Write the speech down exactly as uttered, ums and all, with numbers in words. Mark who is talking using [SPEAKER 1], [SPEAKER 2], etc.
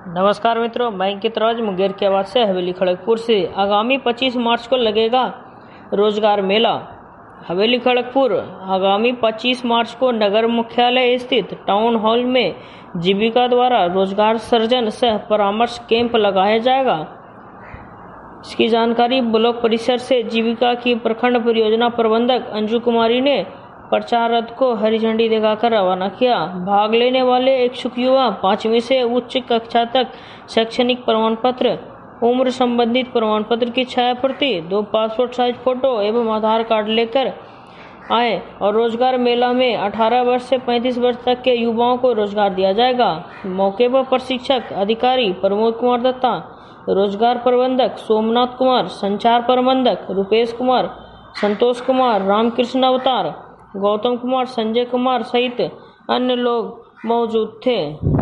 [SPEAKER 1] नमस्कार मित्रों, मैं अंकित राज मुंगेर की आवाज़ से हवेली खड़गपुर से। आगामी पच्चीस मार्च को लगेगा रोजगार मेला। हवेली खड़गपुर आगामी पच्चीस मार्च को नगर मुख्यालय स्थित टाउन हॉल में जीविका द्वारा रोजगार सृजन सह परामर्श कैंप लगाया जाएगा। इसकी जानकारी ब्लॉक परिसर से जीविका की प्रखंड परियोजना प्रबंधक अंजू कुमारी ने प्रचार रथ को हरी झंडी दिखाकर रवाना किया। भाग लेने वाले इच्छुक युवा पांचवी से उच्च कक्षा तक शैक्षणिक प्रमाण पत्र, उम्र संबंधित प्रमाण पत्र की छाया प्रति, दो पासपोर्ट साइज फोटो एवं आधार कार्ड लेकर आए और रोजगार मेला में अठारह वर्ष से पैंतीस वर्ष तक के युवाओं को रोजगार दिया जाएगा। मौके पर प्रशिक्षक अधिकारी प्रमोद कुमार दत्ता, रोजगार प्रबंधक सोमनाथ कुमार, संचार प्रबंधक रुपेश कुमार, संतोष कुमार, रामकृष्ण अवतार, गौतम कुमार, संजय कुमार सहित अन्य लोग मौजूद थे।